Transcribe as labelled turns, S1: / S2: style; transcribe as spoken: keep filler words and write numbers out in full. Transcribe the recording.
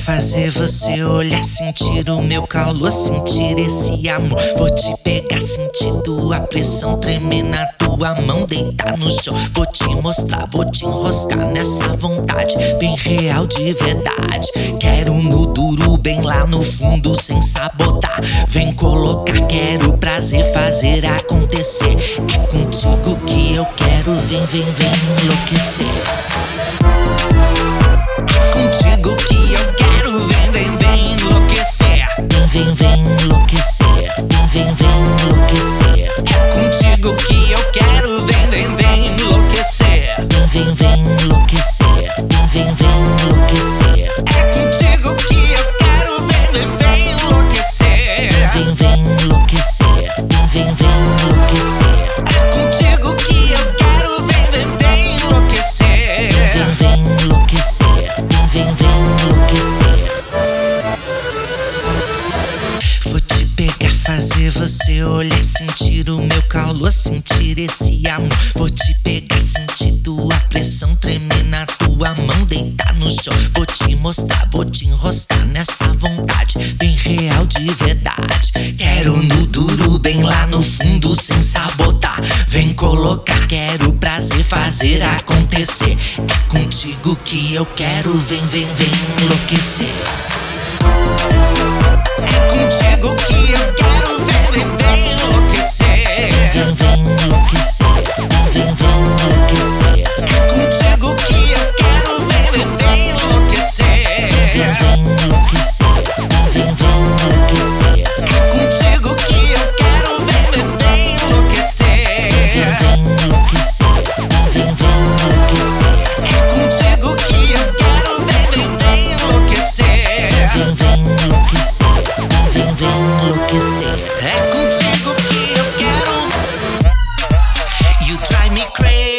S1: fazer você olhar, sentir o meu calor, sentir esse amor. Vou te pegar, sentir tua pressão, tremer na tua mão, deitar no chão. Vou te mostrar, vou te enroscar nessa vontade bem real de verdade. Quero no duro, bem lá no fundo, sem sabotar. Vem colocar, quero prazer, fazer acontecer. É contigo que eu quero, vem, vem, vem enlouquecer. É contigo que eu quero, vem, vem, vem enlouquecer. Vem, vem, vem enlouquecer. Vem, vem, vem enlouquecer. É contigo que eu quero, vem, vem, vem enlouquecer. Vem, vem, vem enlouquecer. Vem, vem, vem enlouquecer. É contigo que eu quero, vem, vem, vem enlouquecer. Vem, vem enlouquecer. Vem, vem, vem enlouquecer. É contigo que eu quero, vem, vem, vem enlouquecer. Vem, vem enlouquecer. Vem, vem enlouquecer. Vou te pegar, fazer você olhar, sentir o meu calor, sentir esse amor. Vou te pegar, sentir tua pressão, tremer na tua mão, deitar no chão. Vou te mostrar, vou te enroscar nessa vontade bem real de verdade. Quero no duro, bem lá no fundo, sem sabotar. Vem colocar, quero prazer, fazer acontecer. É contigo que eu quero, vem, vem, vem enlouquecer. É contigo que eu quero, vem, vem, vem enlouquecer. Vem, vem enlouquecer. Vem, vem enlouquecer. É contigo que eu quero, vem, vem, vem enlouquecer. Vem, vem enlouquecer. Vem, vem enlouquecer. É contigo que eu quero, vem, vem, vem enlouquecer. Vem, vem enlouquecer. Vem, vem enlouquecer. É contigo que eu quero, vem, vem, vem enlouquecer. Vem, vem enlouquecer. Vem, vem enlouquecer. É contigo que eu quero. You drive me crazy.